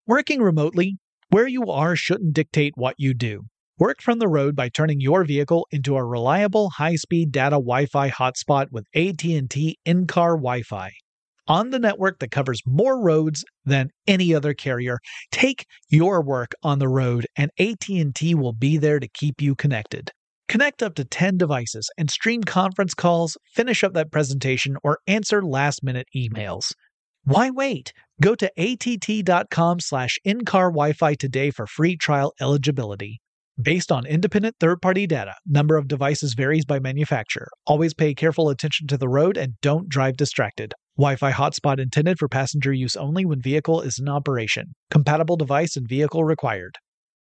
Working remotely, where you are shouldn't dictate what you do. Work from the road by turning your vehicle into a reliable high-speed data Wi-Fi hotspot with AT&T in-car Wi-Fi. On the network that covers more roads than any other carrier, take your work on the road and AT&T will be there to keep you connected. Connect up to 10 devices and stream conference calls, finish up that presentation, or answer last-minute emails. Why wait? Go to att.com/in-car Wi-Fi today for free trial eligibility. Based on independent third-party data, number of devices varies by manufacturer. Always pay careful attention to the road and don't drive distracted. Wi-Fi hotspot intended for passenger use only when vehicle is in operation. Compatible device and vehicle required.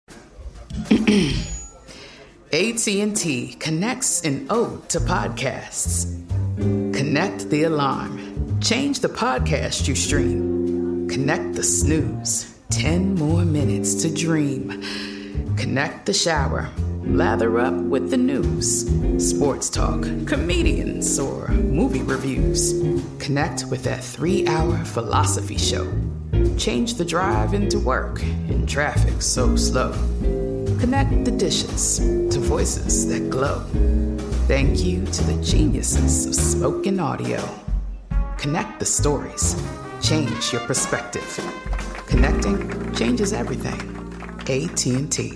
AT&T connects an ode to podcasts. Connect the alarm. Change the podcast you stream. Connect the snooze. 10 more minutes to dream. Connect the shower. Lather up with the news. Sports talk, comedians, or movie reviews. Connect with that 3-hour philosophy show. Change the drive into work in traffic so slow. Connect the dishes to voices that glow. Thank you to the geniuses of spoken audio. Connect the stories. Change your perspective. Connecting changes everything. AT&T.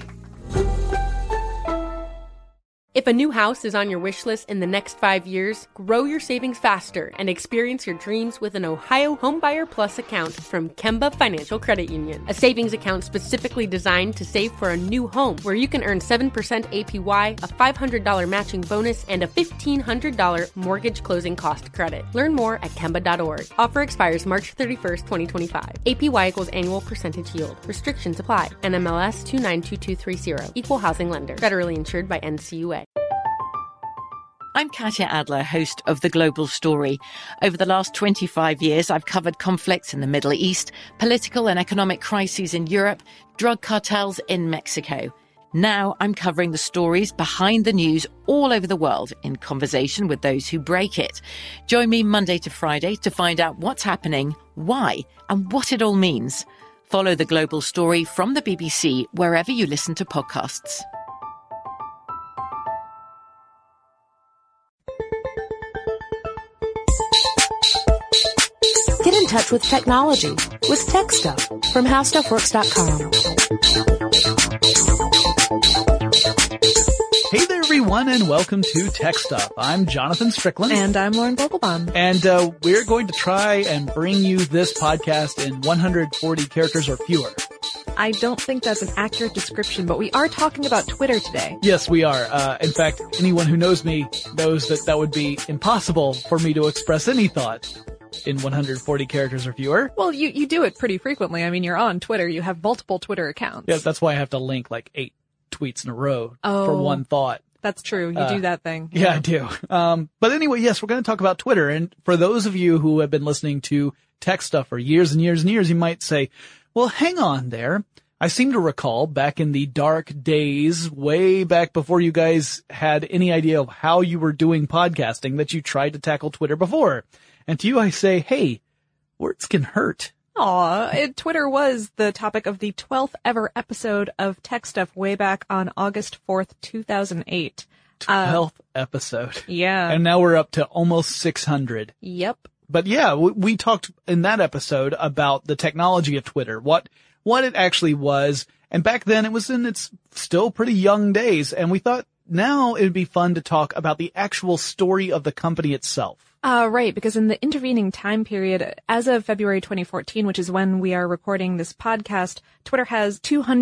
If a new house is on your wish list in the next 5 years, grow your savings faster and experience your dreams with an Ohio Homebuyer Plus account from Kemba Financial Credit Union. A savings account specifically designed to save for a new home, where you can earn 7% APY, a $500 matching bonus, and a $1,500 mortgage closing cost credit. Learn more at Kemba.org. Offer expires March 31st, 2025. APY equals annual percentage yield. Restrictions apply. NMLS 292230. Equal housing lender. Federally insured by NCUA. I'm Katya Adler, host of The Global Story. Over the last 25 years, I've covered conflicts in the Middle East, political and economic crises in Europe, drug cartels in Mexico. Now I'm covering the stories behind the news all over the world in conversation with those who break it. Join me Monday to Friday to find out what's happening, why, and what it all means. Follow The Global Story from the BBC wherever you listen to podcasts. Get in touch with technology with Tech Stuff from HowStuffWorks.com. Hey there, everyone, and welcome to Tech Stuff. I'm Jonathan Strickland. And I'm Lauren Vogelbaum. And we're going to try and bring you this podcast in 140 characters or fewer. I don't think that's an accurate description, but we are talking about Twitter today. Yes, we are. In fact, anyone who knows me knows that that would be impossible for me to express any thought in 140 characters or fewer. Well, you do it pretty frequently. I mean, you're on Twitter. You have multiple Twitter accounts. Yeah, that's why I have to link like 8 tweets in a row for one thought. That's true. You do that thing. Yeah, I do. But anyway, yes, we're going to talk about Twitter. And for those of you who have been listening to Tech Stuff for years and years and years, you might say, well, hang on there. I seem to recall back in the dark days, way back before you guys had any idea of how you were doing podcasting, that you tried to tackle Twitter before. And to you, I say, hey, words can hurt. Twitter was the topic of the 12th ever episode of Tech Stuff way back on August 4th, 2008. 12th episode. Yeah. And now we're up to almost 600. Yep. But yeah, we talked in that episode about the technology of Twitter, what it actually was. And back then it was in its still pretty young days. And we thought now it would be fun to talk about the actual story of the company itself. Right, because in the intervening time period, as of February 2014, which is when we are recording this podcast, Twitter has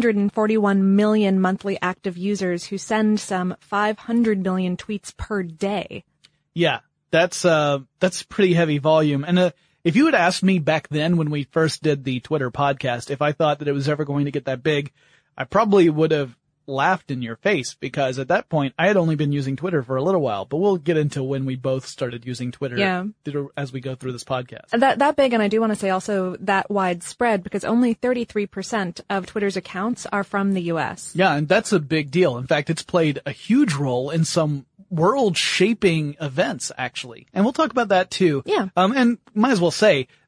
241 million monthly active users who send some 500 million tweets per day. Yeah, that's pretty heavy volume. And if you had asked me back then when we first did the Twitter podcast, if I thought that it was ever going to get that big, I probably would have laughed in your face, because at that point I had only been using Twitter for a little while, but we'll get into when we both started using Twitter as we go through this podcast. That big, and I do want to say also that widespread, because only 33% of Twitter's accounts are from the US. Yeah, and that's a big deal. In fact, it's played a huge role in some world-shaping events, actually. And we'll talk about that too. Yeah. And might as well say,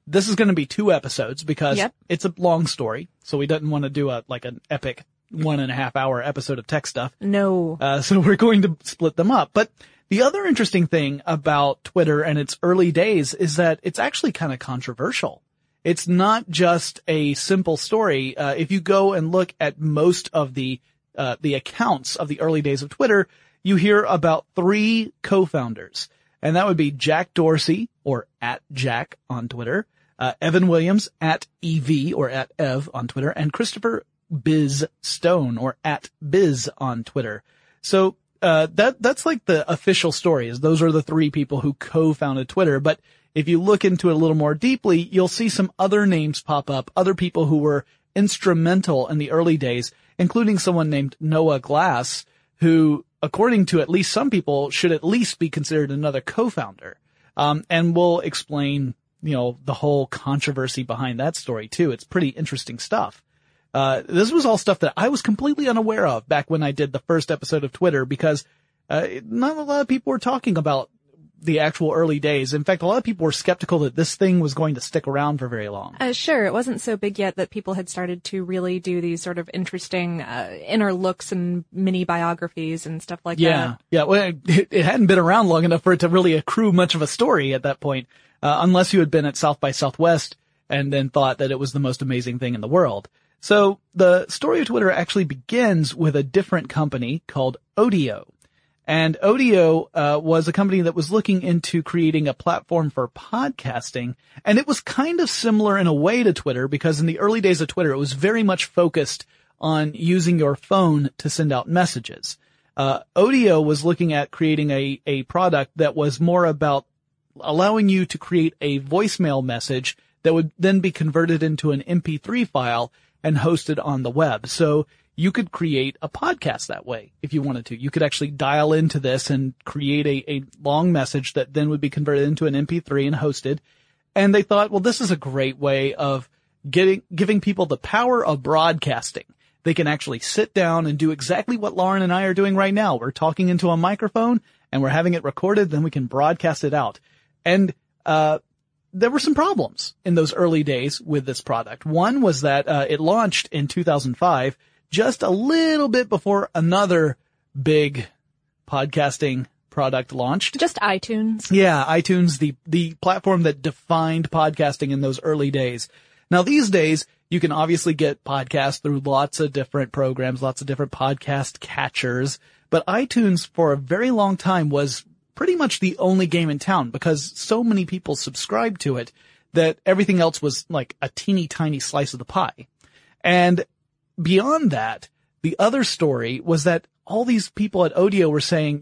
this is going to be 2 episodes because Yep. it's a long story. So we didn't want to do an epic 1.5 hour episode of tech stuff. No. So we're going to split them up. But the other interesting thing about Twitter and its early days is that it's actually kind of controversial. It's not just a simple story. If you go and look at most of the accounts of the early days of Twitter, you hear about 3 co-founders. And that would be Jack Dorsey, or @Jack on Twitter, Evan Williams, @EV, or @Ev on Twitter, and Christopher Biz Stone, or @Biz on Twitter. So that's like the official story, is those are the 3 people who co-founded Twitter. But if you look into it a little more deeply, you'll see some other names pop up, other people who were instrumental in the early days, including someone named Noah Glass, who, according to at least some people, should at least be considered another co-founder. And we'll explain, the whole controversy behind that story too. It's pretty interesting stuff. This was all stuff that I was completely unaware of back when I did the first episode of Twitter, because not a lot of people were talking about the actual early days. In fact, a lot of people were skeptical that this thing was going to stick around for very long. Sure. It wasn't so big yet that people had started to really do these sort of interesting inner looks and mini biographies and stuff like that. Yeah. Well, it hadn't been around long enough for it to really accrue much of a story at that point, unless you had been at South by Southwest and then thought that it was the most amazing thing in the world. So the story of Twitter actually begins with a different company called Odeo. And Odeo was a company that was looking into creating a platform for podcasting. And it was kind of similar in a way to Twitter, because in the early days of Twitter, it was very much focused on using your phone to send out messages. Odeo was looking at creating a product that was more about allowing you to create a voicemail message that would then be converted into an MP3 file and hosted on the web. So you could create a podcast that way if you wanted to. You could actually dial into this and create a long message that then would be converted into an MP3 and hosted. And they thought, well, this is a great way of giving people the power of broadcasting. They can actually sit down and do exactly what Lauren and I are doing right now. We're talking into a microphone and we're having it recorded, then we can broadcast it out. And there were some problems in those early days with this product. One was that it launched in 2005, just a little bit before another big podcasting product launched. Just iTunes. Yeah, iTunes, the platform that defined podcasting in those early days. Now these days, you can obviously get podcasts through lots of different programs, lots of different podcast catchers, but iTunes for a very long time was pretty much the only game in town, because so many people subscribed to it that everything else was like a teeny tiny slice of the pie. And beyond that, the other story was that all these people at Odeo were saying,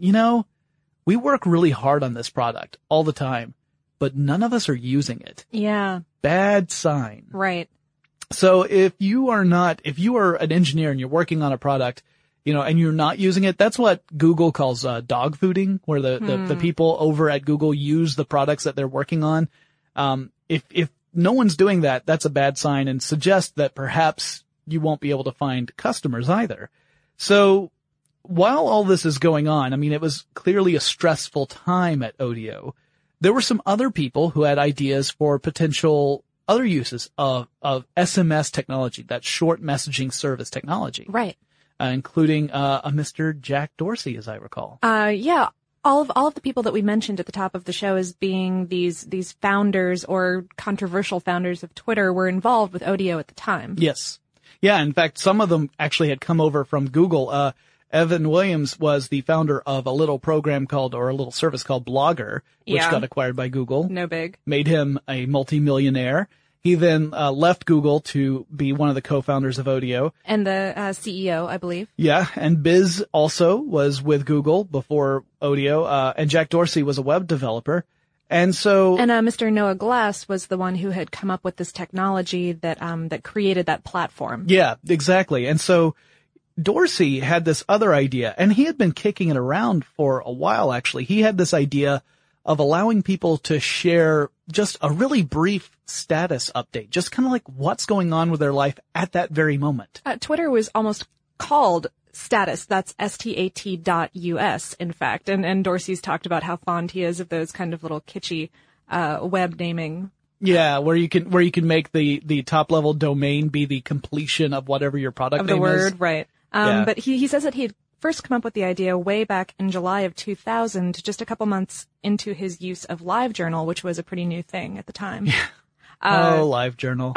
we work really hard on this product all the time, but none of us are using it. Yeah. Bad sign. Right. So if you are an engineer and you're working on a product, and you're not using it, that's what Google calls dog fooding, where the people over at Google use the products that they're working on. If no one's doing that, that's a bad sign and suggests that perhaps you won't be able to find customers either. So while all this is going on, it was clearly a stressful time at Odeo. There were some other people who had ideas for potential other uses of SMS technology, that short messaging service technology. Right. Including a Mr. Jack Dorsey, as I recall. Yeah. All of the people that we mentioned at the top of the show as being these founders or controversial founders of Twitter were involved with Odeo at the time. Yes. Yeah, in fact, some of them actually had come over from Google. Evan Williams was the founder of a little service called Blogger, which got acquired by Google. No big. Made him a multimillionaire. He then left Google to be one of the co-founders of Odeo. And the CEO, I believe. Yeah, and Biz also was with Google before Odeo, and Jack Dorsey was a web developer. And so, Mr. Noah Glass was the one who had come up with this technology that created that platform. Yeah, exactly. And so Dorsey had this other idea, and he had been kicking it around for a while, actually. He had this idea of allowing people to share just a really brief status update, just kind of like what's going on with their life at that very moment. Twitter was almost called Status. That's STAT.US, in fact. And Dorsey's talked about how fond he is of those kind of little kitschy web naming Yeah, where you can make the top level domain be the completion of whatever your product of name the word, is. right? Yeah. But he says that he had first come up with the idea way back in July of 2000, just a couple months into his use of LiveJournal, which was a pretty new thing at the time. LiveJournal.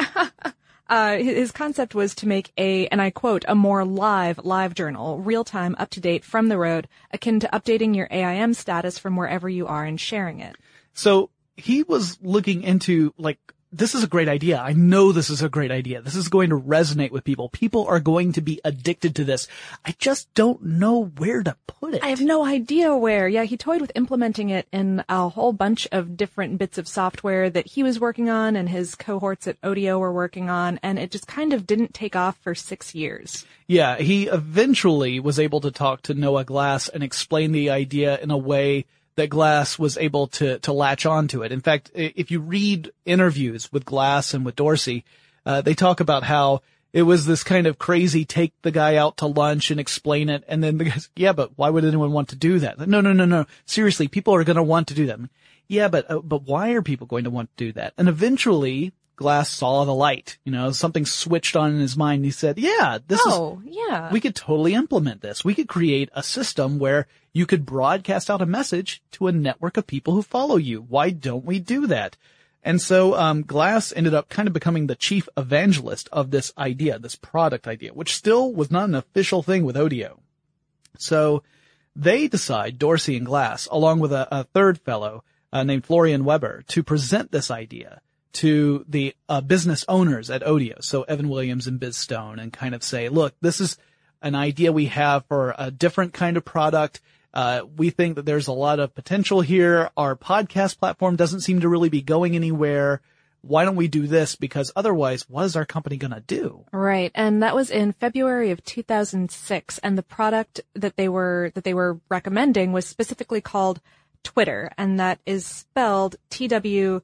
His concept was to make and I quote, a more live journal, real-time, up-to-date, from the road, akin to updating your AIM status from wherever you are and sharing it. So he was looking into, this is a great idea. I know this is a great idea. This is going to resonate with people. People are going to be addicted to this. I just don't know where to put it. I have no idea where. Yeah, he toyed with implementing it in a whole bunch of different bits of software that he was working on and his cohorts at Odeo were working on, and it just kind of didn't take off for 6 years. Yeah, he eventually was able to talk to Noah Glass and explain the idea in a way that Glass was able to latch on to it. In fact, if you read interviews with Glass and with Dorsey, they talk about how it was this kind of crazy take the guy out to lunch and explain it. And then the guy's, yeah, but why would anyone want to do that? No. Seriously, people are going to want to do that. Yeah, but why are people going to want to do that? And eventually Glass saw the light, something switched on in his mind. He said, yeah, we could totally implement this. We could create a system where you could broadcast out a message to a network of people who follow you. Why don't we do that? And so, Glass ended up kind of becoming the chief evangelist of this idea, this product idea, which still was not an official thing with Odeo. So they decide, Dorsey and Glass, along with a third fellow, named Florian Weber, to present this idea to the business owners at Odeo, so Evan Williams and Biz Stone, and kind of say, look, this is an idea we have for a different kind of product. We think that there's a lot of potential here. Our podcast platform doesn't seem to really be going anywhere. Why don't we do this? Because otherwise, what is our company going to do? Right. And that was in February of 2006. And the product that they were recommending was specifically called Twitter. And that is spelled TWTTR.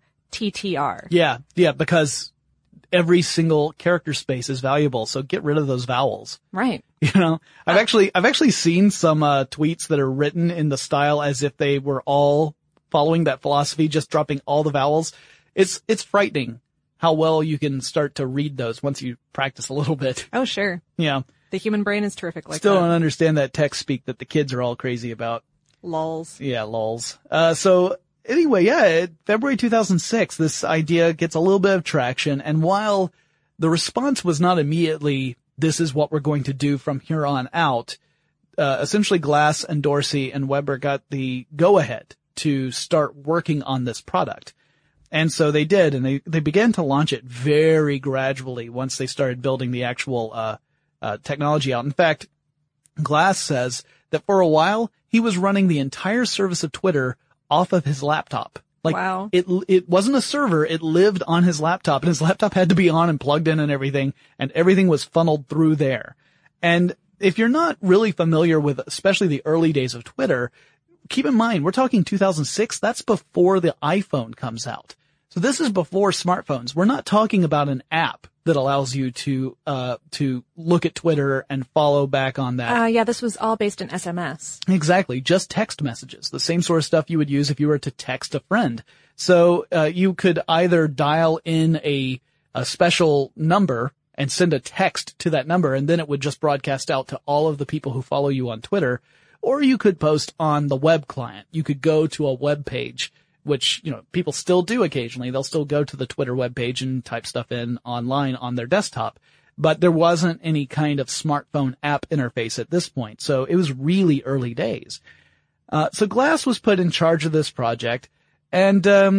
Yeah, because every single character space is valuable, so get rid of those vowels. Right. I've actually seen some tweets that are written in the style as if they were all following that philosophy, just dropping all the vowels. It's frightening how well you can start to read those once you practice a little bit. Oh, sure. Yeah. The human brain is terrific like Still that. don't understand that text speak that the kids are all crazy about. Lols. Yeah, lols. So anyway, February 2006, this idea gets a little bit of traction. And while the response was not immediately, this is what we're going to do from here on out, essentially Glass and Dorsey and Weber got the go-ahead to start working on this product. And so they did, and they began to launch it very gradually once they started building the actual technology out. In fact, Glass says that for a while, he was running the entire service of Twitter off of his laptop. Wow. It wasn't a server, it lived on his laptop, and his laptop had to be on and plugged in and everything was funneled through there. And if you're not really familiar with especially the early days of Twitter, keep in mind, we're talking 2006, that's before the iPhone comes out. So this is before smartphones. We're not talking about an app that allows you to look at Twitter and follow back on that. Yeah, this was all based in SMS. Exactly. Just text messages. The same sort of stuff you would use if you were to text a friend. So, you could either dial in a special number and send a text to that number, and then it would just broadcast out to all of the people who follow you on Twitter. Or you could post on the web client. You could go to a web page, which, people still do occasionally. They'll still go to the Twitter webpage and type stuff in online on their desktop. But there wasn't any kind of smartphone app interface at this point. So it was really early days. So Glass was put in charge of this project, and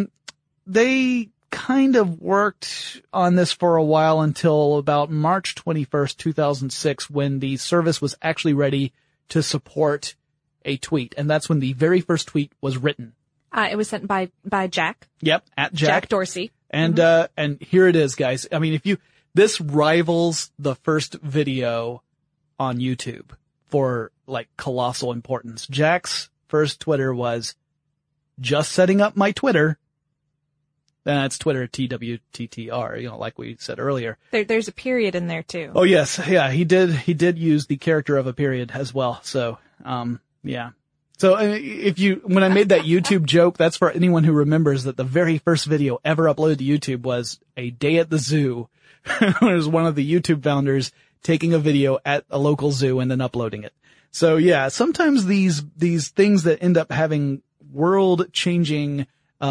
they kind of worked on this for a while until about March 21st, 2006, when the service was actually ready to support a tweet. And that's when the very first tweet was written. It was sent by Jack. Yep, at Jack Dorsey. And and here it is, guys. I mean, this rivals the first video on YouTube for colossal importance. Jack's first Twitter was just setting up my Twitter. That's Twitter, TWTTR, like we said earlier. There's a period in there too. Oh yes, yeah, he did use the character of a period as well. So, yeah. So when I made that YouTube joke, that's for anyone who remembers that the very first video ever uploaded to YouTube was a day at the zoo. It was one of the YouTube founders taking a video at a local zoo and then uploading it. So yeah, sometimes these things that end up having world changing,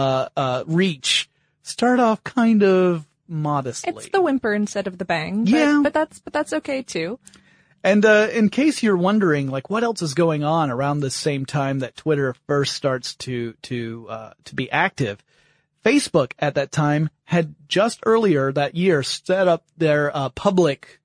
reach start off kind of modestly. It's the whimper instead of the bang. Yeah. But that's okay too. And in case you're wondering, like, what else is going on around the same time that Twitter first starts to be active, Facebook at that time had just earlier that year set up their public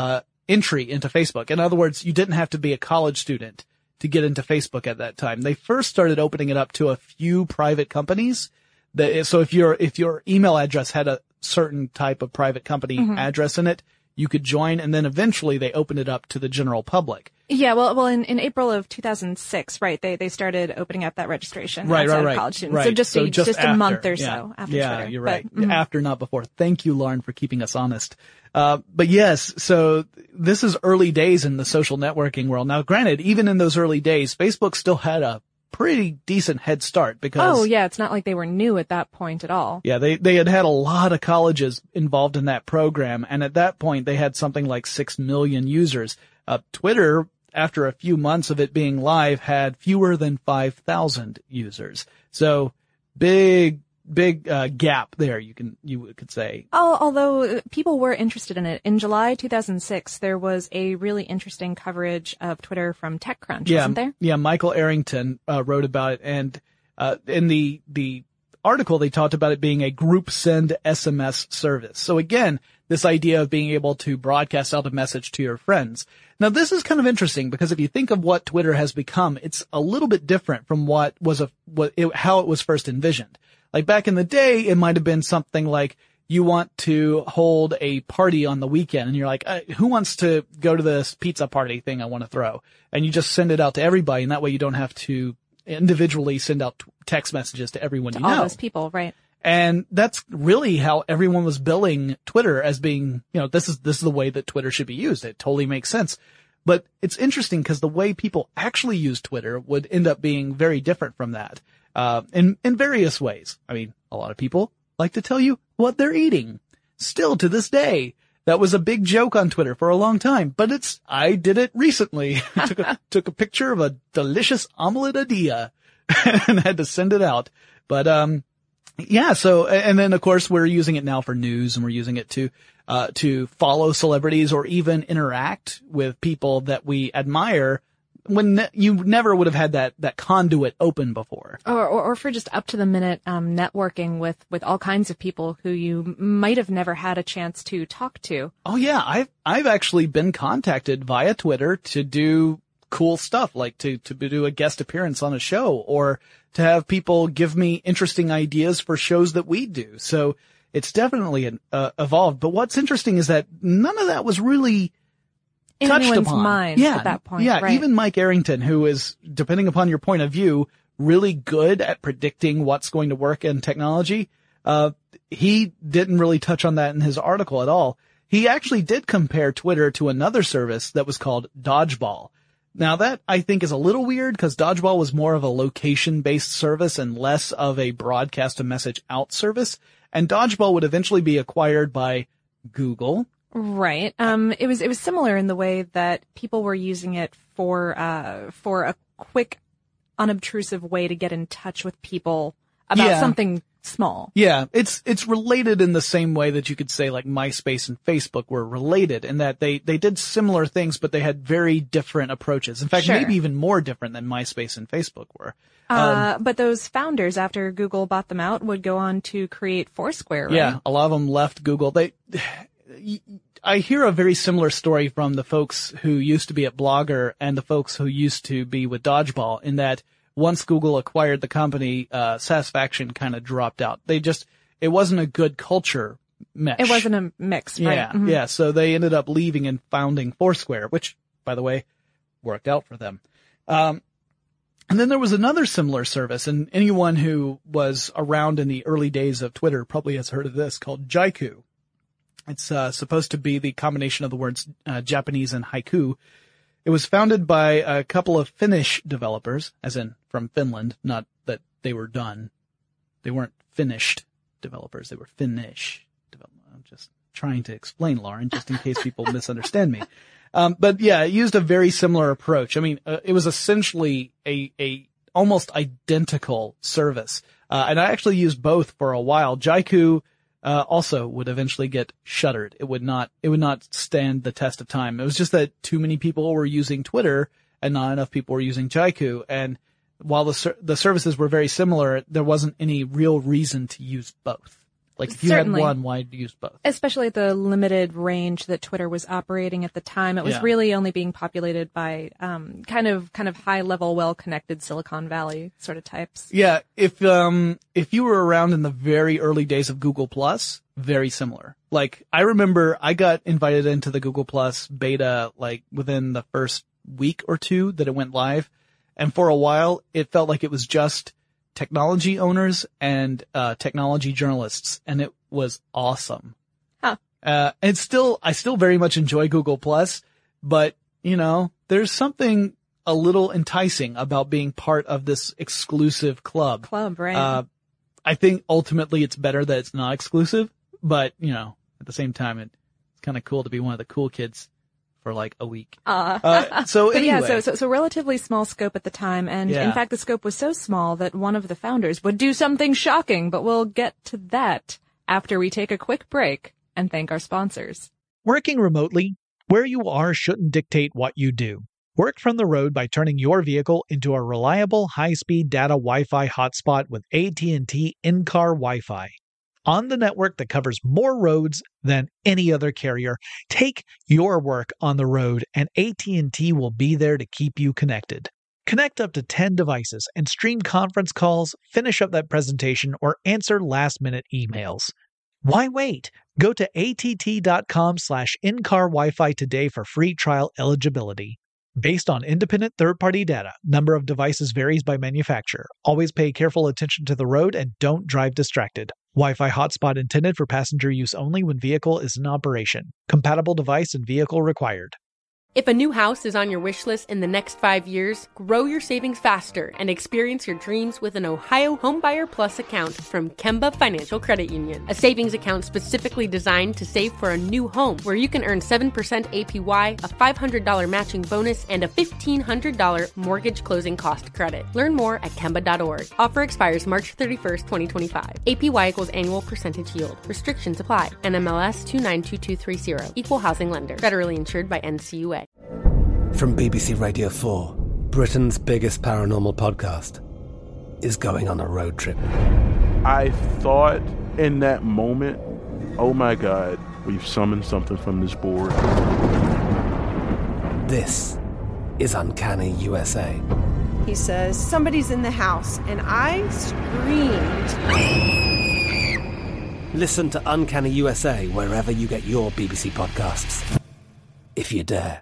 entry into Facebook. In other words, you didn't have to be a college student to get into Facebook at that time. They first started opening it up to a few private companies. So if your email address had a certain type of private company address in it, you could join, and then eventually they opened it up to the general public. Yeah, well, in April of 2006, right, they started opening up that registration outside of college students. Right. So just after, a month or so after yeah, Twitter. You're right. But, After, not before. Thank you, Lauren, for keeping us honest. But yes, so this is early days in the social networking world. Now, granted, even in those early days, Facebook still had a pretty decent head start because. Oh, yeah, it's not like they were new at that point at all. Yeah, they had a lot of colleges involved in that program, and at that point they had something like 6 million users. Twitter, after a few months of it being live, had fewer than 5,000 users. So big gap there, you could say. Although people were interested in it. In July 2006, there was a really interesting coverage of Twitter from TechCrunch, wasn't there? Yeah, Michael Arrington wrote about it, and in the article they talked about it being a group send SMS service. So again, this idea of being able to broadcast out a message to your friends. Now this is kind of interesting because if you think of what Twitter has become, it's a little bit different from how it was first envisioned. Like back in the day, it might have been something like you want to hold a party on the weekend and you're like, who wants to go to this pizza party thing I want to throw? And you just send it out to everybody, and that way you don't have to individually send out text messages to everyone you know. All those people, right. And that's really how everyone was billing Twitter as being, this is the way that Twitter should be used. It totally makes sense. But it's interesting because the way people actually use Twitter would end up being very different from that. In various ways. I mean, a lot of people like to tell you what they're eating. Still to this day. That was a big joke on Twitter for a long time, but I did it recently. took a picture of a delicious omelette a dia and had to send it out. But, yeah, so, and then of course we're using it now for news, and we're using it to follow celebrities or even interact with people that we admire when you never would have had that conduit open before. Or for just up to the minute, networking with all kinds of people who you might have never had a chance to talk to. Oh yeah, I've actually been contacted via Twitter to do cool stuff, like to do a guest appearance on a show, or to have people give me interesting ideas for shows that we do. So it's definitely evolved. But what's interesting is that none of that was really in touched anyone's upon. mind at that point. Yeah, right. Even Mike Arrington, who is, depending upon your point of view, really good at predicting what's going to work in technology, he didn't really touch on that in his article at all. He actually did compare Twitter to another service that was called Dodgeball. Now that I think is a little weird because Dodgeball was more of a location-based service and less of a broadcast a message out service. And Dodgeball would eventually be acquired by Google. Right. It was similar in the way that people were using it for a quick, unobtrusive way to get in touch with people about something small. Yeah. It's related in the same way that you could say like MySpace and Facebook were related in that they did similar things, but they had very different approaches. In fact, Sure. maybe even more different than MySpace and Facebook were. But those founders, after Google bought them out, would go on to create Foursquare, right? Yeah. A lot of them left Google. I hear a very similar story from the folks who used to be at Blogger and the folks who used to be with Dodgeball, in that once Google acquired the company, satisfaction kind of dropped out. It wasn't a good culture mesh. It wasn't a mix, right? Yeah, yeah. So they ended up leaving and founding Foursquare, which, by the way, worked out for them. And then there was another similar service, and anyone who was around in the early days of Twitter probably has heard of this, called Jaiku. It's supposed to be the combination of the words Japanese and haiku. It was founded by a couple of Finnish developers, as in from Finland, not that they were done. They weren't finished developers. They were Finnish developers. I'm just trying to explain, Lauren, just in case people misunderstand me. But yeah, it used a very similar approach. I mean, it was essentially a almost identical service. And I actually used both for a while. Jaiku, also would eventually get shuttered. It would not stand the test of time. It was just that too many people were using Twitter and not enough people were using Jaiku. And while the services were very similar, there wasn't any real reason to use both. Like if you Certainly. had one, why use both? Especially at the limited range that Twitter was operating at the time. It was really only being populated by kind of high level, well connected Silicon Valley sort of types. Yeah, if you were around in the very early days of Google Plus, very similar. Like I remember I got invited into the Google Plus beta like within the first week or two that it went live, and for a while it felt like it was just technology owners and technology journalists, and it was awesome. Huh. And I still very much enjoy Google Plus, but you know, there's something a little enticing about being part of this exclusive club. Right. I think ultimately it's better that it's not exclusive, but you know, at the same time, it's kind of cool to be one of the cool kids for like a week. So anyway. Yeah, so relatively small scope at the time. And in fact, the scope was so small that one of the founders would do something shocking, but we'll get to that after we take a quick break and thank our sponsors. Working remotely, where you are shouldn't dictate what you do. Work from the road by turning your vehicle into a reliable high-speed data Wi-Fi hotspot with AT&T in-car Wi-Fi. On the network that covers more roads than any other carrier, take your work on the road and AT&T will be there to keep you connected. Connect up to 10 devices and stream conference calls, finish up that presentation, or answer last-minute emails. Why wait? Go to att.com/in-car Wi-Fi today for free trial eligibility. Based on independent third-party data, number of devices varies by manufacturer. Always pay careful attention to the road and don't drive distracted. Wi-Fi hotspot intended for passenger use only when vehicle is in operation. Compatible device and vehicle required. If a new house is on your wish list in the next 5 years, grow your savings faster and experience your dreams with an Ohio Homebuyer Plus account from Kemba Financial Credit Union. A savings account specifically designed to save for a new home, where you can earn 7% APY, a $500 matching bonus, and a $1,500 mortgage closing cost credit. Learn more at Kemba.org. Offer expires March 31st, 2025. APY equals annual percentage yield. Restrictions apply. NMLS 292230. Equal housing lender. Federally insured by NCUA. From BBC Radio 4, Britain's biggest paranormal podcast is going on a road trip. I thought in that moment, oh my God, we've summoned something from this board. This is Uncanny USA. He says, somebody's in the house, and I screamed. Listen to Uncanny USA wherever you get your BBC podcasts, if you dare.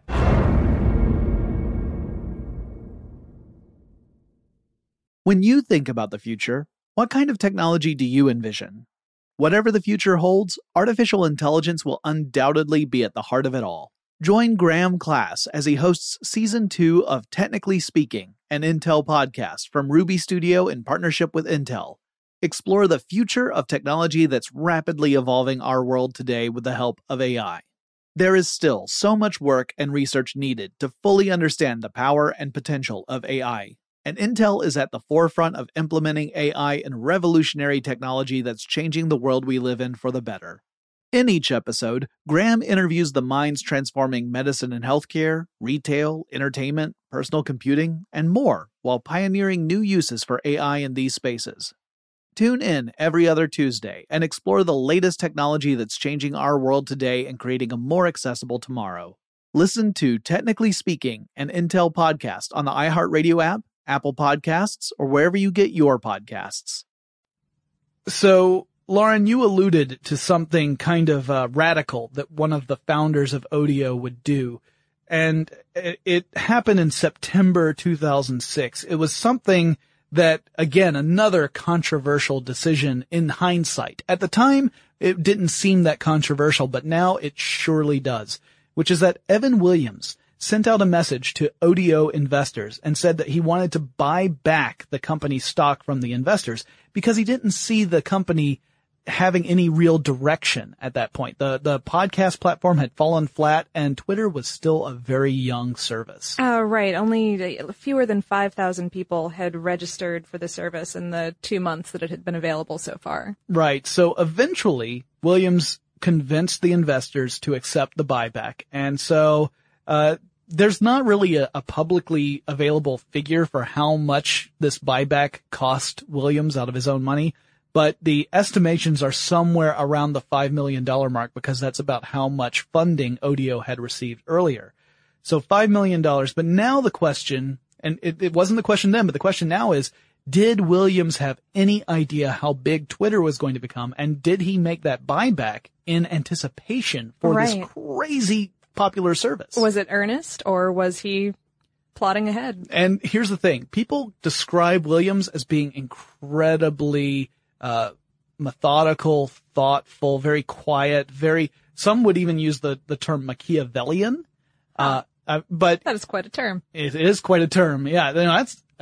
When you think about the future, what kind of technology do you envision? Whatever the future holds, artificial intelligence will undoubtedly be at the heart of it all. Join Graham Class as he hosts Season 2 of Technically Speaking, an Intel podcast from Ruby Studio in partnership with Intel. Explore the future of technology that's rapidly evolving our world today with the help of AI. There is still so much work and research needed to fully understand the power and potential of AI. And Intel is at the forefront of implementing AI in revolutionary technology that's changing the world we live in for the better. In each episode, Graham interviews the minds transforming medicine and healthcare, retail, entertainment, personal computing, and more, while pioneering new uses for AI in these spaces. Tune in every other Tuesday and explore the latest technology that's changing our world today and creating a more accessible tomorrow. Listen to Technically Speaking, an Intel podcast on the iHeartRadio app, Apple Podcasts, or wherever you get your podcasts. So, Lauren, you alluded to something kind of radical that one of the founders of Odeo would do. And it happened in September 2006. It was something that, again, another controversial decision in hindsight. At the time, it didn't seem that controversial, but now it surely does, which is that Evan Williams, sent out a message to Odeo investors and said that he wanted to buy back the company's stock from the investors because he didn't see the company having any real direction at that point. The podcast platform had fallen flat and Twitter was still a very young service. Right. Only fewer than 5,000 people had registered for the service in the 2 months that it had been available so far. Right. So eventually Williams convinced the investors to accept the buyback. And so, there's not really a publicly available figure for how much this buyback cost Williams out of his own money. But the estimations are somewhere around the $5 million mark because that's about how much funding Odeo had received earlier. So $5 million. But now the question, and it wasn't the question then, but the question now is, did Williams have any idea how big Twitter was going to become? And did he make that buyback in anticipation for this crazy popular service? Was it earnest or was he plotting ahead? And here's the thing. People describe Williams as being incredibly methodical, thoughtful, very quiet, some would even use the term Machiavellian. But that is quite a term. It is quite a term. Yeah.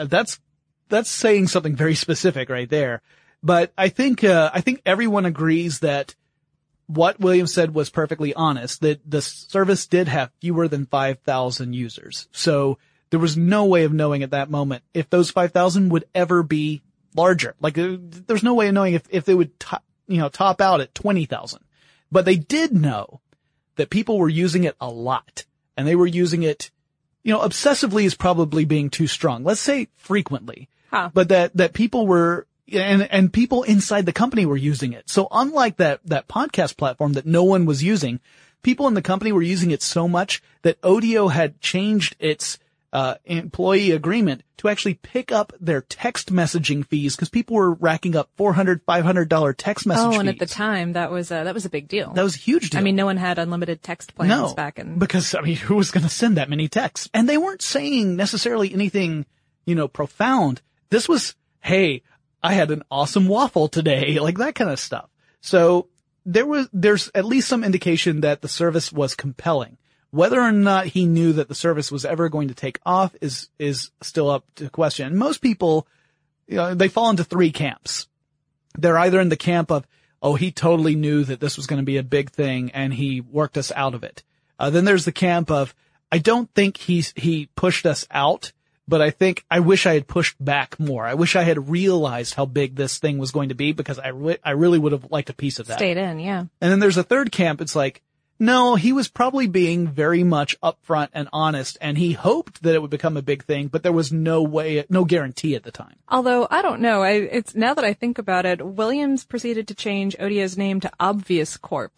That's saying something very specific right there. But I think everyone agrees that what Williams said was perfectly honest, that the service did have fewer than 5,000 users. So there was no way of knowing at that moment if those 5,000 would ever be larger. Like, there's no way of knowing if they would top out at 20,000. But they did know that people were using it a lot. And they were using it, obsessively is probably being too strong. Let's say frequently. But that people were, and people inside the company were using it. So unlike that podcast platform that no one was using, people in the company were using it so much that Odeo had changed its employee agreement to actually pick up their text messaging fees because people were racking up $400, $500 text message fees. Oh, and at the time that was a big deal. That was a huge deal. I mean, no one had unlimited text plans back in. Because who was going to send that many texts? And they weren't saying necessarily anything, profound. This was, hey, I had an awesome waffle today, like that kind of stuff. So there's at least some indication that the service was compelling. Whether or not he knew that the service was ever going to take off is still up to question. And most people, they fall into three camps. They're either in the camp of, oh, he totally knew that this was going to be a big thing and he worked us out of it. Then there's the camp of, I don't think he pushed us out, but I wish I had pushed back more. I wish I had realized how big this thing was going to be because I really would have liked a piece of that. Stayed in, yeah. And then there's a third camp. It's like, no, he was probably being very much upfront and honest, and he hoped that it would become a big thing, but there was no guarantee at the time. Although, I don't know, it's now that I think about it, Williams proceeded to change Odeo's name to Obvious Corp.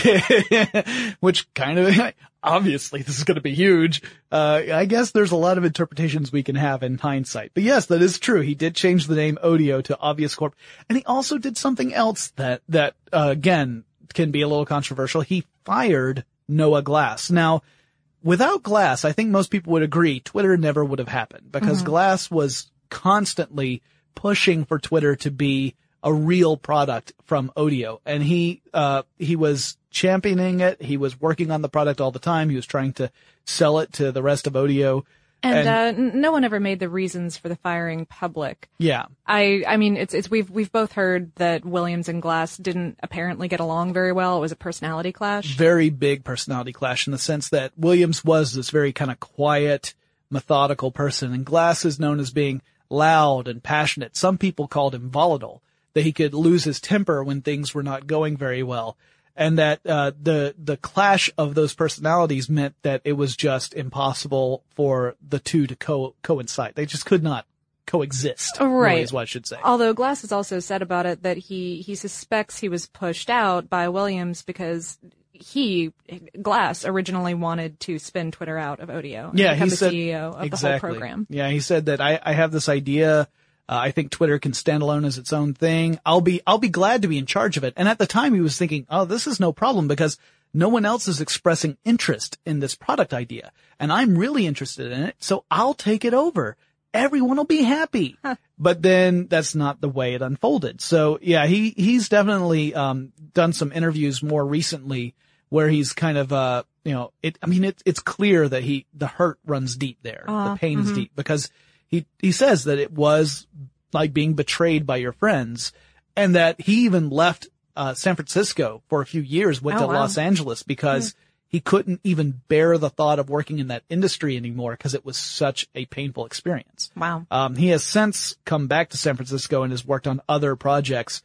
Which kind of, obviously this is going to be huge. I guess there's a lot of interpretations we can have in hindsight. But yes, that is true. He did change the name Odeo to Obvious Corp. And he also did something else that again, can be a little controversial. He fired Noah Glass. Now, without Glass, I think most people would agree Twitter never would have happened because Glass was constantly pushing for Twitter to be a real product from Odeo. And he was championing it. He was working on the product all the time. He was trying to sell it to the rest of Odeo. And no one ever made the reasons for the firing public. Yeah. I mean, we've both heard that Williams and Glass didn't apparently get along very well. It was a personality clash. Very big personality clash in the sense that Williams was this very kind of quiet, methodical person, and Glass is known as being loud and passionate. Some people called him volatile, that he could lose his temper when things were not going very well. And that, the clash of those personalities meant that it was just impossible for the two to coincide. They just could not coexist. Right. Really is what I should say. Although Glass has also said about it that he suspects he was pushed out by Williams because Glass originally wanted to spin Twitter out of Odeo. And become the CEO of the whole program. Yeah, he said that I have this idea. I think Twitter can stand alone as its own thing. I'll be glad to be in charge of it. And at the time he was thinking, oh, this is no problem because no one else is expressing interest in this product idea. And I'm really interested in it. So I'll take it over. Everyone will be happy. But then that's not the way it unfolded. So yeah, he's definitely, done some interviews more recently where he's kind of, it's clear that the hurt runs deep there. The pain is deep because he says that it was like being betrayed by your friends, and that he even left San Francisco for a few years, went to Los Angeles because he couldn't even bear the thought of working in that industry anymore because it was such a painful experience. Wow. He has since come back to San Francisco and has worked on other projects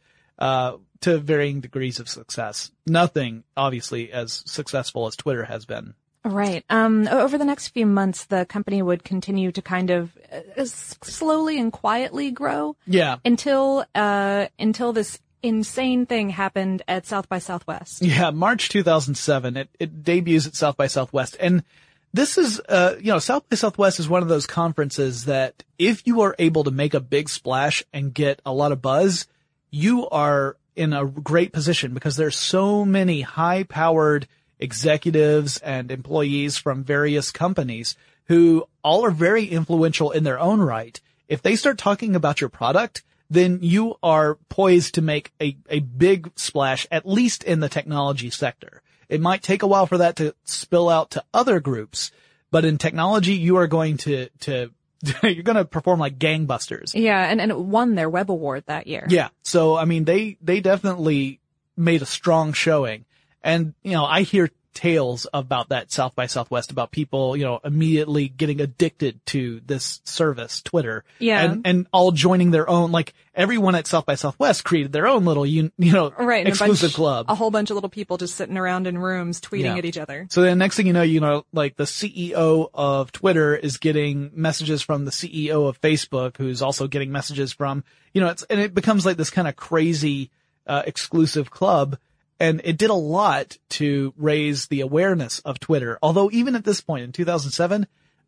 to varying degrees of success. Nothing, obviously, as successful as Twitter has been. Right. Over the next few months, the company would continue to kind of slowly and quietly grow. Yeah. Until this insane thing happened at South by Southwest. Yeah, March 2007. It debuts at South by Southwest. And this is, South by Southwest is one of those conferences that if you are able to make a big splash and get a lot of buzz, you are in a great position because there's so many high-powered executives and employees from various companies who all are very influential in their own right. If they start talking about your product, then you are poised to make a big splash, at least in the technology sector. It might take a while for that to spill out to other groups, but in technology, you are going to you're going to perform like gangbusters. Yeah, and it won their Web Award that year. Yeah. So, I mean, they definitely made a strong showing. And, I hear tales about that South by Southwest, about people, immediately getting addicted to this service, Twitter. Yeah. And all joining their own, like everyone at South by Southwest created their own little, right, exclusive club. A whole bunch of little people just sitting around in rooms tweeting at each other. So then next thing you know, like the CEO of Twitter is getting messages from the CEO of Facebook, who's also getting messages from, and it becomes like this kind of crazy, exclusive club. And it did a lot to raise the awareness of Twitter. Although even at this point in 2007,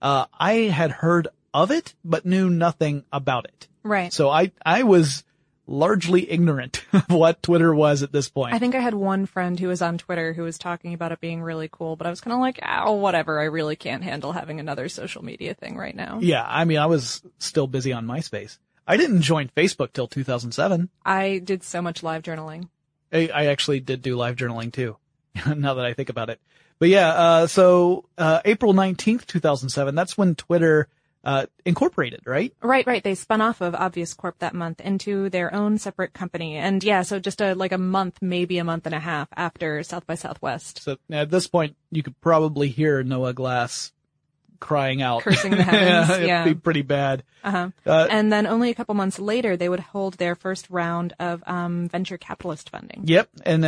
I had heard of it, but knew nothing about it. Right. So I was largely ignorant of what Twitter was at this point. I think I had one friend who was on Twitter who was talking about it being really cool, but I was kind of like, oh, whatever. I really can't handle having another social media thing right now. Yeah. I mean, I was still busy on MySpace. I didn't join Facebook till 2007. I did so much live journaling. I actually did do live journaling too, now that I think about it. But yeah, so April 19th, 2007, that's when Twitter incorporated, right? Right. They spun off of Obvious Corp that month into their own separate company. And yeah, so just a month, maybe a month and a half after South by Southwest. So at this point, you could probably hear Noah Glass crying out. Cursing the heavens. It'd be pretty bad. And then only a couple months later, they would hold their first round of venture capitalist funding. Yep. And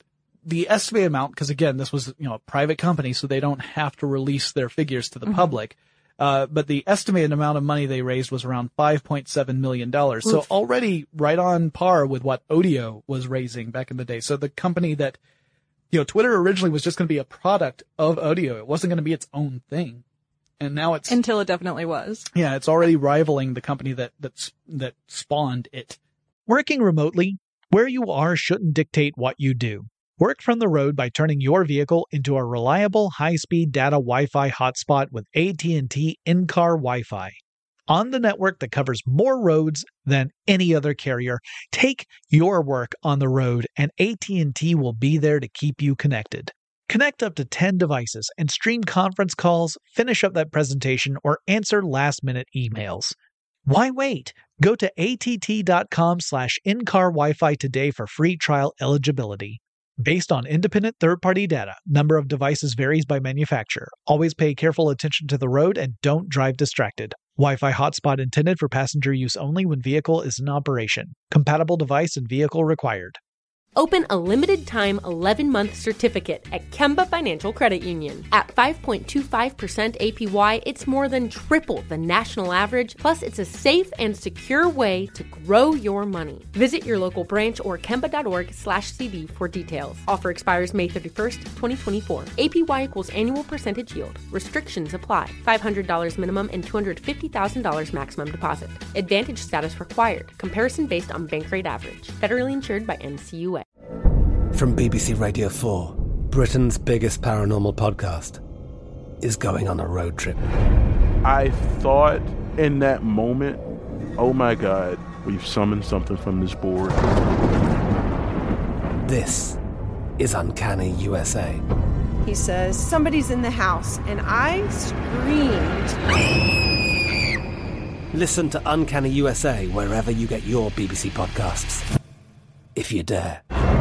the estimated amount, because again, this was a private company, so they don't have to release their figures to the public. But the estimated amount of money they raised was around $5.7 million. Oof. So already right on par with what Odeo was raising back in the day. So the company that, Twitter originally was just going to be a product of Odeo. It wasn't going to be its own thing. And now it's... Until it definitely was. Yeah, it's already rivaling the company that spawned it. Working remotely, where you are shouldn't dictate what you do. Work from the road by turning your vehicle into a reliable high-speed data Wi-Fi hotspot with AT&T in-car Wi-Fi. On the network that covers more roads than any other carrier, take your work on the road and AT&T will be there to keep you connected. Connect up to 10 devices and stream conference calls, finish up that presentation, or answer last-minute emails. Why wait? Go to att.com/in-car Wi-Fi today for free trial eligibility. Based on independent third-party data, number of devices varies by manufacturer. Always pay careful attention to the road and don't drive distracted. Wi-Fi hotspot intended for passenger use only when vehicle is in operation. Compatible device and vehicle required. Open a limited-time 11-month certificate at Kemba Financial Credit Union. At 5.25% APY, it's more than triple the national average, plus it's a safe and secure way to grow your money. Visit your local branch or kemba.org/cd for details. Offer expires May 31st, 2024. APY equals annual percentage yield. Restrictions apply. $500 minimum and $250,000 maximum deposit. Advantage status required. Comparison based on bank rate average. Federally insured by NCUA. From BBC Radio 4, Britain's biggest paranormal podcast is going on a road trip. I thought in that moment, oh my God, we've summoned something from this board. This is Uncanny USA. He says, somebody's in the house, and I screamed. Listen to Uncanny USA wherever you get your BBC podcasts, if you dare.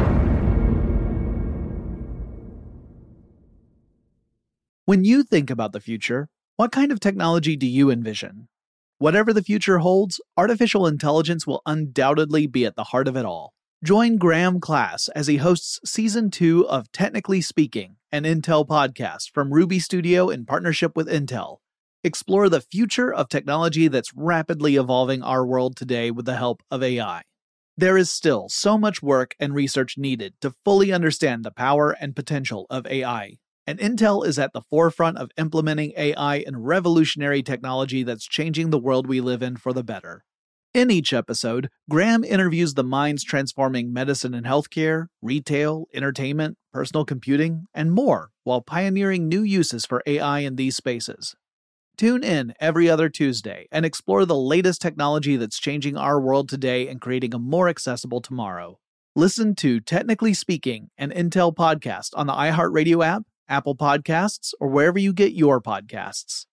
When you think about the future, what kind of technology do you envision? Whatever the future holds, artificial intelligence will undoubtedly be at the heart of it all. Join Graham Class as he hosts Season 2 of Technically Speaking, an Intel podcast from Ruby Studio in partnership with Intel. Explore the future of technology that's rapidly evolving our world today with the help of AI. There is still so much work and research needed to fully understand the power and potential of AI, and Intel is at the forefront of implementing AI in revolutionary technology that's changing the world we live in for the better. In each episode, Graham interviews the minds transforming medicine and healthcare, retail, entertainment, personal computing, and more, while pioneering new uses for AI in these spaces. Tune in every other Tuesday and explore the latest technology that's changing our world today and creating a more accessible tomorrow. Listen to Technically Speaking, an Intel podcast on the iHeartRadio app, Apple Podcasts, or wherever you get your podcasts.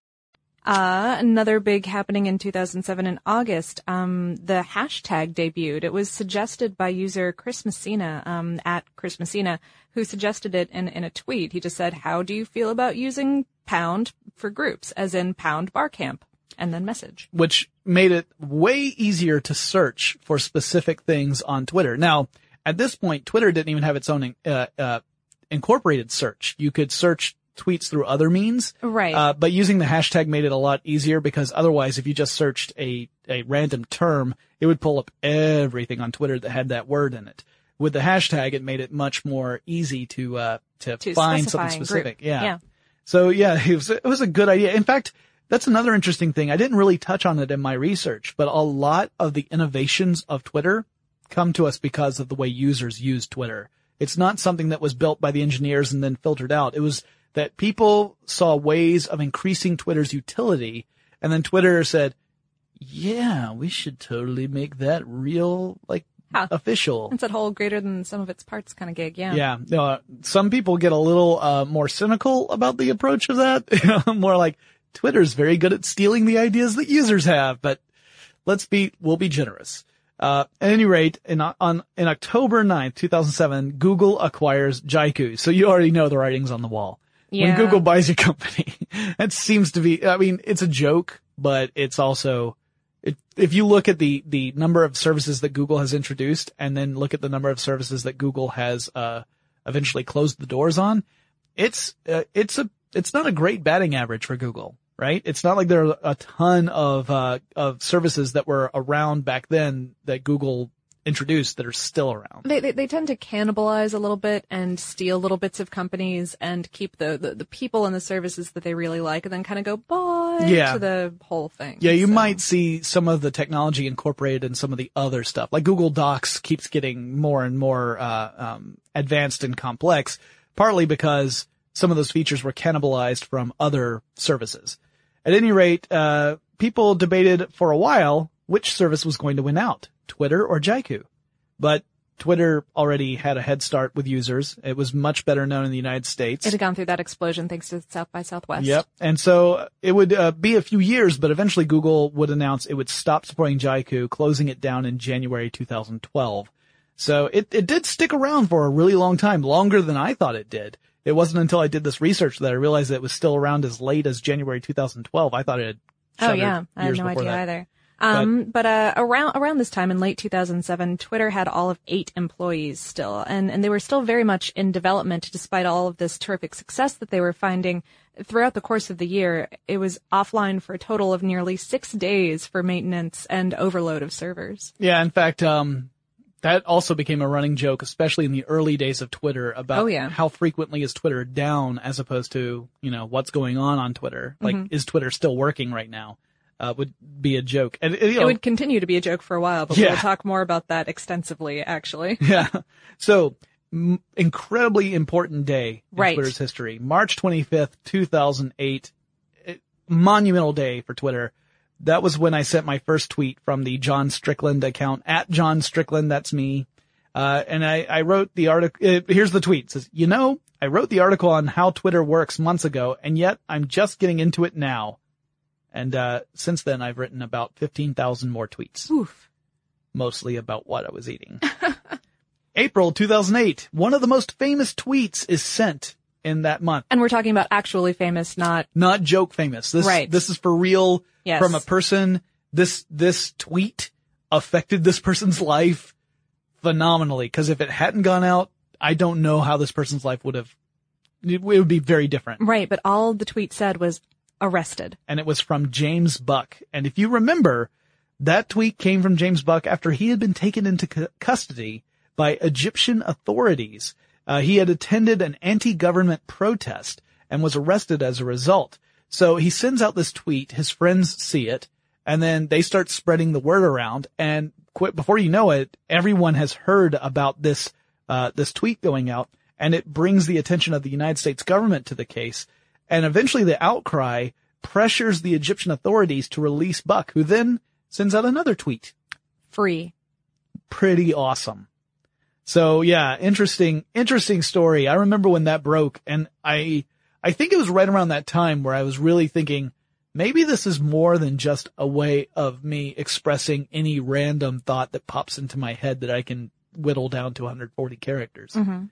Another big happening in 2007 in August, the hashtag debuted. It was suggested by user Chris Messina, at Chris Messina, who suggested it in a tweet. He just said, how do you feel about using pound for groups, as in pound bar camp, and then message. Which made it way easier to search for specific things on Twitter. Now, at this point, Twitter didn't even have its own, incorporated search. You could search tweets through other means. Right. But using the hashtag made it a lot easier, because otherwise, if you just searched a random term, it would pull up everything on Twitter that had that word in it. With the hashtag, it made it much more easy to find something specific. Yeah. So yeah, it was a good idea. In fact, that's another interesting thing. I didn't really touch on it in my research, but a lot of the innovations of Twitter come to us because of the way users use Twitter. It's not something that was built by the engineers and then filtered out. It was that people saw ways of increasing Twitter's utility, and then Twitter said, yeah, we should totally make that real, official. It's that whole greater than some of its parts kind of gig, yeah. Yeah. Some people get a little more cynical about the approach of that. More like, Twitter's very good at stealing the ideas that users have, but we'll be generous. At any rate, in October 9th, 2007, Google acquires Jaiku. So you already know the writing's on the wall. Yeah. When Google buys a company, that seems to be, I mean, it's a joke, but it's also, if you look at the number of services that Google has introduced and then look at the number of services that Google has, eventually closed the doors on, it's not a great batting average for Google, right? It's not like there are a ton of services that were around back then that Google introduced that are still around. They tend to cannibalize a little bit and steal little bits of companies and keep the people and the services that they really like, and then kind of go bye to the whole thing. Yeah, you might see some of the technology incorporated in some of the other stuff. Like Google Docs keeps getting more and more advanced and complex, partly because some of those features were cannibalized from other services. At any rate, people debated for a while which service was going to win out, Twitter or Jaiku. But Twitter already had a head start with users. It was much better known in the United States. It had gone through that explosion thanks to South by Southwest. Yep. And so it would be a few years, but eventually Google would announce it would stop supporting Jaiku, closing it down in January 2012. So it did stick around for a really long time, longer than I thought it did. It wasn't until I did this research that I realized that it was still around as late as January 2012. I thought it had shuttered. Oh yeah, I had no idea that. either. But around this time in late 2007, Twitter had all of 8 employees still, and they were still very much in development despite all of this terrific success that they were finding throughout the course of the year. It was offline for a total of nearly 6 days for maintenance and overload of servers. Yeah, in fact, that also became a running joke, especially in the early days of Twitter, about how frequently is Twitter down as opposed to, what's going on Twitter. Like, is Twitter still working right now? Would be a joke. And it would continue to be a joke for a while, but we'll talk more about that extensively, actually. Yeah. So, incredibly important day in Twitter's history. March 25th, 2008. Monumental day for Twitter. That was when I sent my first tweet from the John Strickland account, at John Strickland, that's me. And I wrote the article, here's the tweet. It says, I wrote the article on how Twitter works months ago, and yet I'm just getting into it now. And since then, I've written about 15,000 more tweets. Oof. Mostly about what I was eating. April 2008. One of the most famous tweets is sent in that month. And we're talking about actually famous, not joke famous. Right. This is for real. Yes. From a person. This tweet affected this person's life phenomenally. Cause if it hadn't gone out, I don't know how this person's life it would be very different. Right. But all the tweet said was arrested. And it was from James Buck. And if you remember, that tweet came from James Buck after he had been taken into custody by Egyptian authorities. He had attended an anti-government protest and was arrested as a result. So he sends out this tweet, his friends see it, and then they start spreading the word around, and before you know it, everyone has heard about this tweet going out, and it brings the attention of the United States government to the case, and eventually the outcry pressures the Egyptian authorities to release Buck, who then sends out another tweet. Free. Pretty awesome. So yeah, interesting story. I remember when that broke, and I think it was right around that time where I was really thinking, maybe this is more than just a way of me expressing any random thought that pops into my head that I can whittle down to 140 characters. Mm-hmm.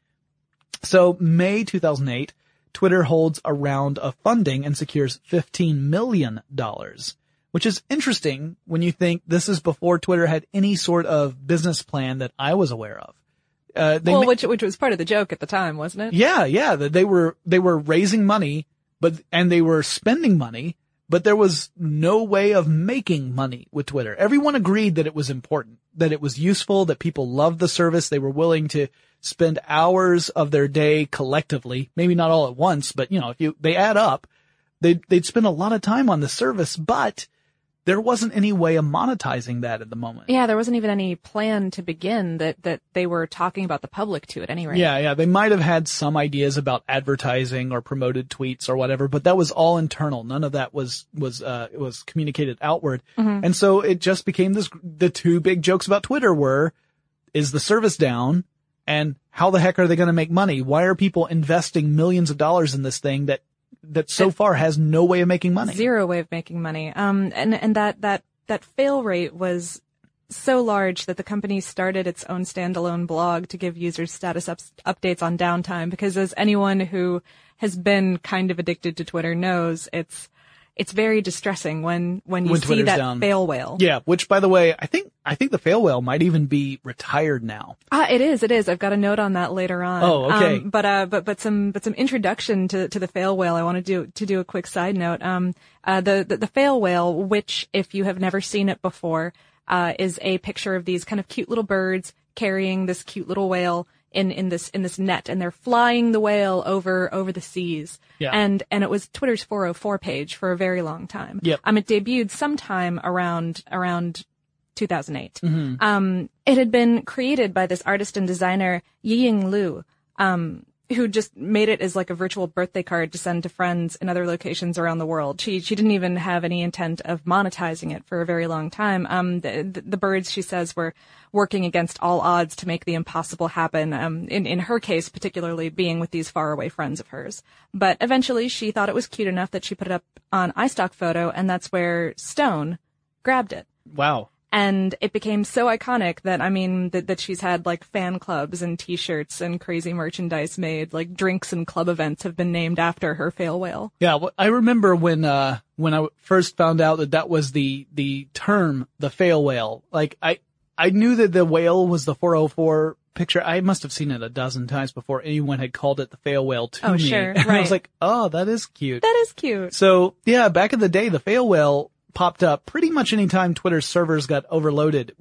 So May 2008, Twitter holds a round of funding and secures $15 million, which is interesting when you think this is before Twitter had any sort of business plan that I was aware of. Which was part of the joke at the time, wasn't it? Yeah. They were raising money, and they were spending money, but there was no way of making money with Twitter. Everyone agreed that it was important, that it was useful, that people loved the service. They were willing to spend hours of their day collectively, maybe not all at once, but if they add up, they'd spend a lot of time on the service, but there wasn't any way of monetizing that at the moment. Yeah, there wasn't even any plan to begin that they were talking about the public to at any rate. Yeah. They might have had some ideas about advertising or promoted tweets or whatever, but that was all internal. None of that was communicated outward. Mm-hmm. And so it just became the two big jokes about Twitter were, is the service down? And how the heck are they going to make money? Why are people investing millions of dollars in this thing that so far has no way of making money? Zero way of making money. And that fail rate was so large that the company started its own standalone blog to give users status updates on downtime, because as anyone who has been kind of addicted to Twitter knows, it's very distressing when you see Twitter's that down. fail whale. Yeah, which by the way, I think the fail whale might even be retired now. It is. I've got a note on that later on. Oh, okay. But some introduction to the fail whale. I want to do a quick side note. The fail whale, which if you have never seen it before, is a picture of these kind of cute little birds carrying this cute little whale in this net, and they're flying the whale over the seas. Yeah. And it was Twitter's 404 page for a very long time. Yep. It debuted sometime around 2008. Mm-hmm. It had been created by this artist and designer Yiying Liu, who just made it as like a virtual birthday card to send to friends in other locations around the world. She didn't even have any intent of monetizing it for a very long time. The birds, she says, were working against all odds to make the impossible happen. In her case, particularly being with these faraway friends of hers. But eventually she thought it was cute enough that she put it up on iStock Photo, and that's where Stone grabbed it. Wow. And it became so iconic that, that she's had like fan clubs and t-shirts and crazy merchandise made, like drinks and club events have been named after her fail whale. Yeah. Well, I remember when I first found out that was the term, the fail whale. Like I knew that the whale was the 404 picture. I must have seen it a dozen times before anyone had called it the fail whale to me. Sure. And right. I was like, oh, that is cute. That is cute. So yeah, back in the day, the fail whale popped up pretty much any time Twitter's servers got overloaded,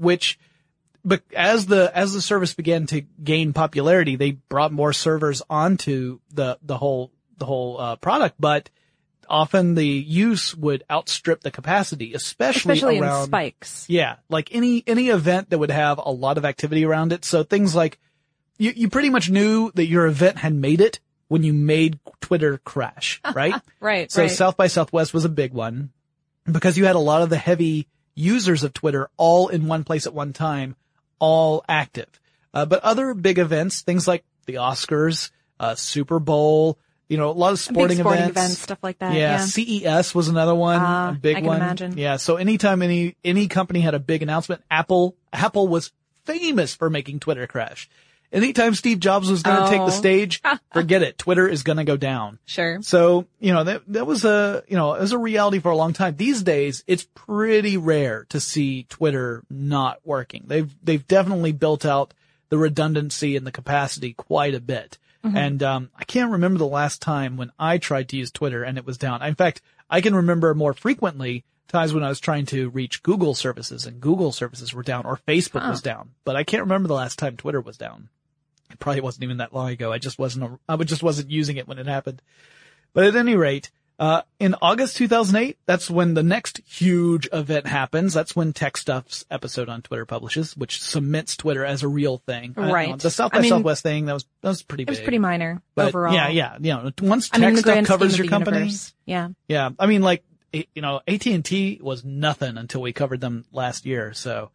but as the service began to gain popularity, they brought more servers onto the whole product, but often the use would outstrip the capacity, especially around in spikes. Yeah, like any event that would have a lot of activity around it. So things like you pretty much knew that your event had made it when you made Twitter crash, right? Right. So South by Southwest was a big one, because you had a lot of the heavy users of Twitter all in one place at one time, all active. But other big events, things like the Oscars, Super Bowl, a lot of sporting events, stuff like that. Yeah, CES was another one, a big one. I can imagine. Yeah, so anytime any company had a big announcement, Apple was famous for making Twitter crash. Anytime Steve Jobs was going to take the stage, forget it. Twitter is going to go down. Sure. So, that was it was a reality for a long time. These days, it's pretty rare to see Twitter not working. They've definitely built out the redundancy and the capacity quite a bit. Mm-hmm. And, I can't remember the last time when I tried to use Twitter and it was down. In fact, I can remember more frequently times when I was trying to reach Google services and Google services were down or Facebook was down. But I can't remember the last time Twitter was down. It probably wasn't even that long ago. I just wasn't using it when it happened. But at any rate, in August 2008, that's when the next huge event happens. That's when Tech Stuff's episode on Twitter publishes, which cements Twitter as a real thing. Right. The South by Southwest thing, that was pretty big. It was pretty minor but overall. Yeah. Once Tech Stuff covers your company. Universe. Yeah. Yeah. I mean, AT&T was nothing until we covered them last year. So,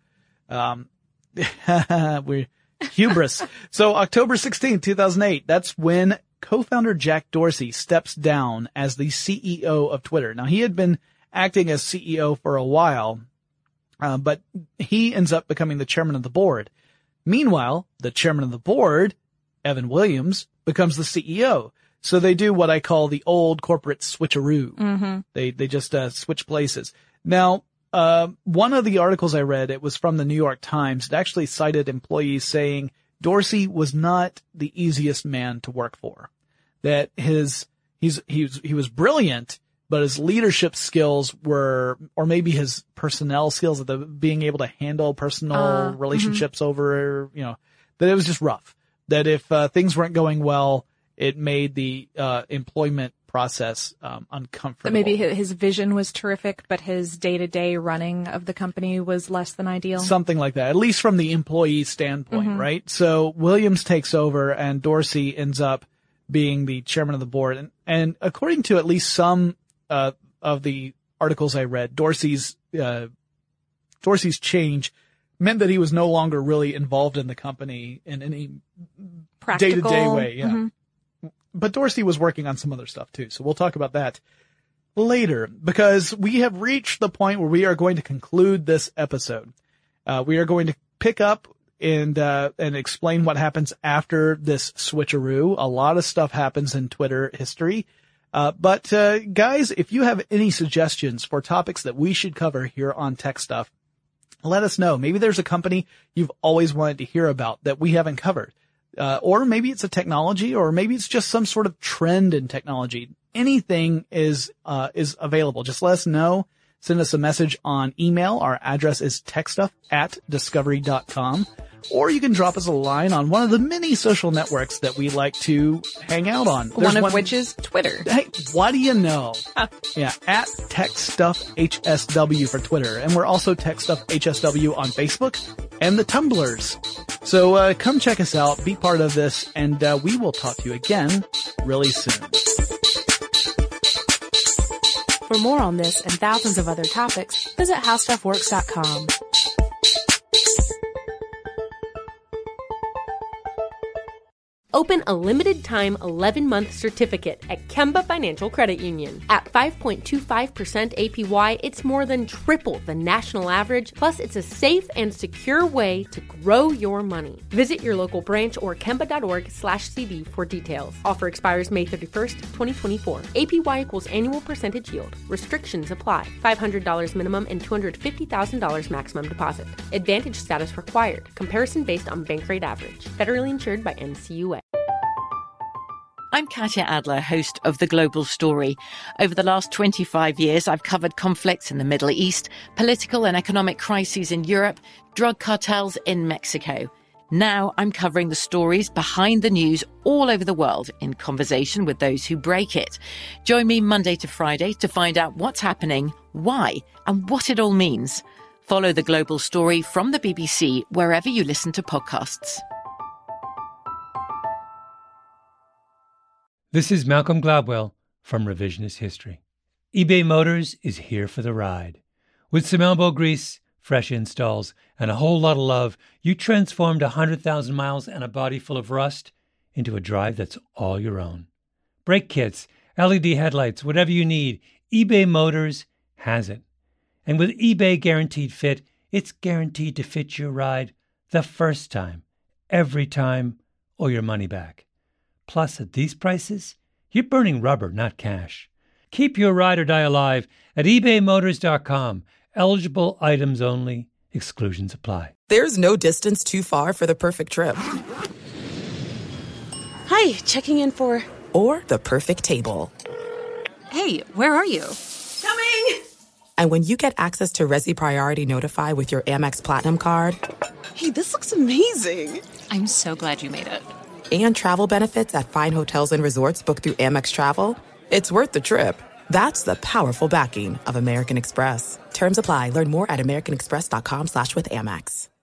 we're hubris. So October 16th, 2008, that's when co-founder Jack Dorsey steps down as the CEO of Twitter. Now, he had been acting as CEO for a while, but he ends up becoming the chairman of the board. Meanwhile, the chairman of the board, Evan Williams, becomes the CEO. So they do what I call the old corporate switcheroo. Mm-hmm. They just switch places. Now, one of the articles I read, it was from the New York Times. It actually cited employees saying Dorsey was not the easiest man to work for. That he was brilliant, but his leadership skills were, or maybe his personnel skills, being able to handle personal relationships over, that it was just rough. That if things weren't going well, it made the employment process uncomfortable. Maybe his vision was terrific, but his day-to-day running of the company was less than ideal. Something like that, at least from the employee standpoint, right? So Williams takes over and Dorsey ends up being the chairman of the board. And according to at least some of the articles I read, Dorsey's change meant that he was no longer really involved in the company in any practical day-to-day way. Yeah. Mm-hmm. But Dorsey was working on some other stuff too, so we'll talk about that later, because we have reached the point where we are going to conclude this episode. We are going to pick up and explain what happens after this switcheroo. A lot of stuff happens in Twitter history. But guys, if you have any suggestions for topics that we should cover here on Tech Stuff, let us know. Maybe there's a company you've always wanted to hear about that we haven't covered. Or maybe it's a technology, or maybe it's just some sort of trend in technology. Anything is available. Just let us know. Send us a message on email. Our address is techstuff@discovery.com. Or you can drop us a line on one of the many social networks that we like to hang out on. One of which is Twitter. Hey, what do you know? Yeah, at TechStuffHSW for Twitter. And we're also TechStuffHSW on Facebook and the Tumblrs. So come check us out, be part of this, and we will talk to you again really soon. For more on this and thousands of other topics, visit HowStuffWorks.com. Open a limited-time 11-month certificate at Kemba Financial Credit Union. At 5.25% APY, it's more than triple the national average, plus it's a safe and secure way to grow your money. Visit your local branch or kemba.org/cb for details. Offer expires May 31st, 2024. APY equals annual percentage yield. Restrictions apply. $500 minimum and $250,000 maximum deposit. Advantage status required. Comparison based on bank rate average. Federally insured by NCUA. I'm Katya Adler, host of The Global Story. Over the last 25 years, I've covered conflicts in the Middle East, political and economic crises in Europe, drug cartels in Mexico. Now I'm covering the stories behind the news all over the world in conversation with those who break it. Join me Monday to Friday to find out what's happening, why, and what it all means. Follow The Global Story from the BBC wherever you listen to podcasts. This is Malcolm Gladwell from Revisionist History. eBay Motors is here for the ride. With some elbow grease, fresh installs, and a whole lot of love, you transformed 100,000 miles and a body full of rust into a drive that's all your own. Brake kits, LED headlights, whatever you need, eBay Motors has it. And with eBay Guaranteed Fit, it's guaranteed to fit your ride the first time, every time, or your money back. Plus, at these prices, you're burning rubber, not cash. Keep your ride or die alive at ebaymotors.com. Eligible items only. Exclusions apply. There's no distance too far for the perfect trip. Hi, checking in for... Or the perfect table. Hey, where are you? Coming! And when you get access to Resi Priority Notify with your Amex Platinum card... Hey, this looks amazing. I'm so glad you made it. And travel benefits at fine hotels and resorts booked through Amex Travel, it's worth the trip. That's the powerful backing of American Express. Terms apply. Learn more at americanexpress.com/withAmex.